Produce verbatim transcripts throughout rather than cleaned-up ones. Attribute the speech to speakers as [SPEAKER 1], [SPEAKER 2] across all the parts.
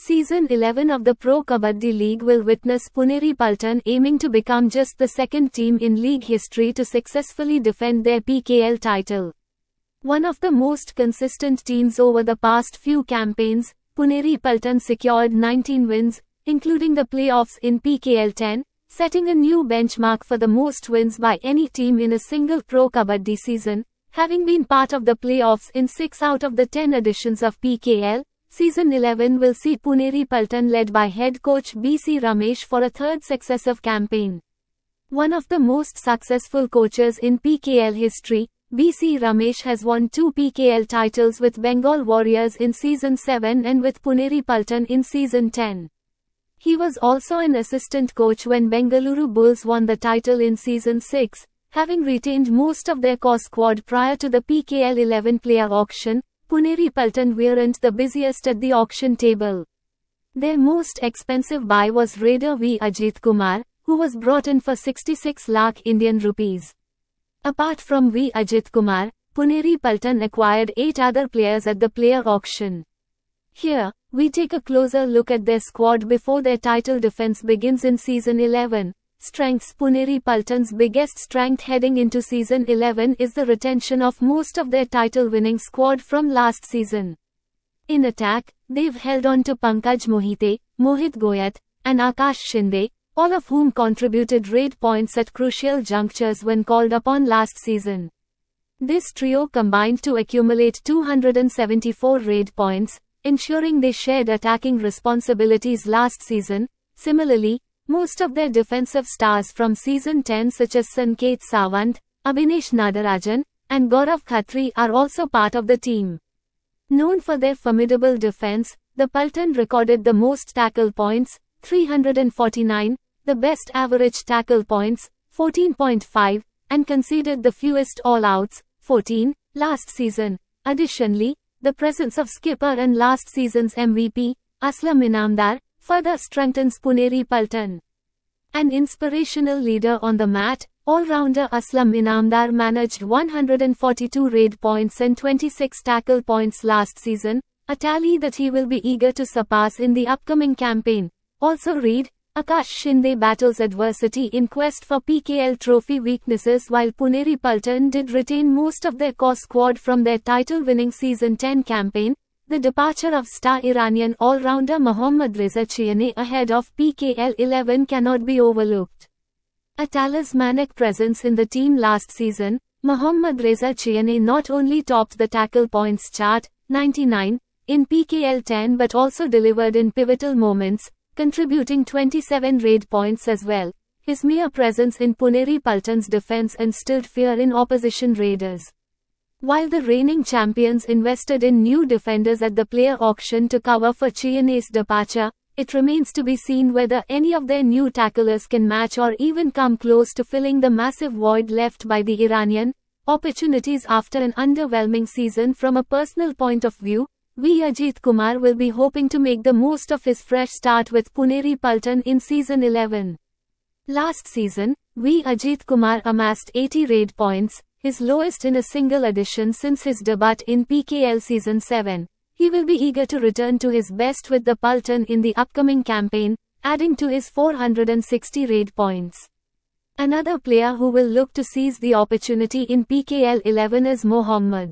[SPEAKER 1] Season eleven of the Pro Kabaddi League will witness Puneri Paltan aiming to become just the second team in league history to successfully defend their P K L title. One of the most consistent teams over the past few campaigns, Puneri Paltan secured nineteen wins, including the playoffs in P K L ten, setting a new benchmark for the most wins by any team in a single Pro Kabaddi season, having been part of the playoffs in six out of the ten editions of P K L. Season eleven will see Puneri Paltan led by head coach B C Ramesh for a third successive campaign. One of the most successful coaches in P K L history, B C Ramesh has won two P K L titles with Bengal Warriors in Season seven and with Puneri Paltan in Season ten. He was also an assistant coach when Bengaluru Bulls won the title in Season six, having retained most of their core squad prior to the P K L eleven player auction. Puneri Paltan weren't the busiest at the auction table. Their most expensive buy was raider V Ajit Kumar, who was brought in for sixty-six lakh Indian rupees. Apart from V Ajit Kumar, Puneri Paltan acquired eight other players at the player auction. Here, we take a closer look at their squad before their title defense begins in Season eleven. Strengths. Puneri Paltan's biggest strength heading into Season eleven is the retention of most of their title-winning squad from last season. In attack, they've held on to Pankaj Mohite, Mohit Goyat, and Akash Shinde, all of whom contributed raid points at crucial junctures when called upon last season. This trio combined to accumulate two hundred seventy-four raid points, ensuring they shared attacking responsibilities last season. Similarly, most of their defensive stars from Season ten such as Sanket Sawant, Abhinesh Nadarajan, and Gaurav Khatri are also part of the team. Known for their formidable defense, the Paltan recorded the most tackle points, three hundred forty-nine, the best average tackle points, fourteen point five, and conceded the fewest all-outs, fourteen, last season. Additionally, the presence of skipper and last season's M V P, Aslam Inamdar, further strengthens Puneri Paltan. An inspirational leader on the mat, all-rounder Aslam Inamdar managed one hundred forty-two raid points and twenty-six tackle points last season, a tally that he will be eager to surpass in the upcoming campaign. Also read, Akash Shinde battles adversity in quest for P K L trophy weaknesses. While Puneri Paltan did retain most of their core squad from their title-winning Season ten campaign, the departure of star Iranian all-rounder Mohammad Reza Chiane ahead of P K L eleven cannot be overlooked. A talismanic presence in the team last season, Mohammad Reza Chiane not only topped the tackle points chart, ninety-nine, in P K L ten but also delivered in pivotal moments, contributing twenty-seven raid points as well. His mere presence in Puneri Paltan's defense instilled fear in opposition raiders. While the reigning champions invested in new defenders at the player auction to cover for Chiane's departure, it remains to be seen whether any of their new tacklers can match or even come close to filling the massive void left by the Iranian. Opportunities. After an underwhelming season from a personal point of view, V Ajit Kumar will be hoping to make the most of his fresh start with Puneri Paltan in Season eleven. Last season, V Ajit Kumar amassed eighty raid points, his lowest in a single edition since his debut in P K L Season seven. He will be eager to return to his best with the Paltan in the upcoming campaign, adding to his four hundred sixty raid points. Another player who will look to seize the opportunity in P K L eleven is Mohammad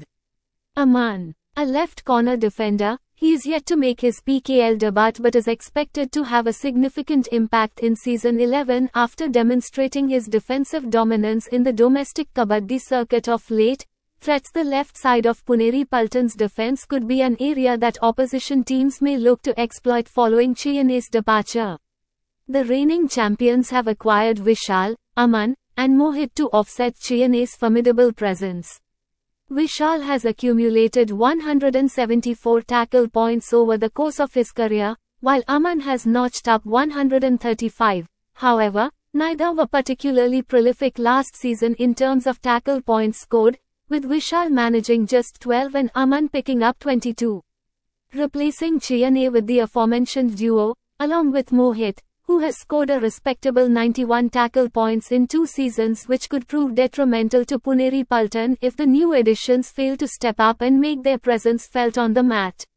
[SPEAKER 1] Aman, a left corner defender. He is yet to make his P K L debut but is expected to have a significant impact in Season eleven after demonstrating his defensive dominance in the domestic Kabaddi circuit of late. Threats. The left side of Puneri Paltan's defense could be an area that opposition teams may look to exploit following Chiane's departure. The reigning champions have acquired Vishal, Aman, and Mohit to offset Chiane's formidable presence. Vishal has accumulated one hundred seventy-four tackle points over the course of his career, while Aman has notched up one hundred thirty-five. However, neither were particularly prolific last season in terms of tackle points scored, with Vishal managing just twelve and Aman picking up twenty-two. Replacing Chiane with the aforementioned duo, along with Mohit, who has scored a respectable ninety-one tackle points in two seasons, which could prove detrimental to Puneri Paltan if the new additions fail to step up and make their presence felt on the mat.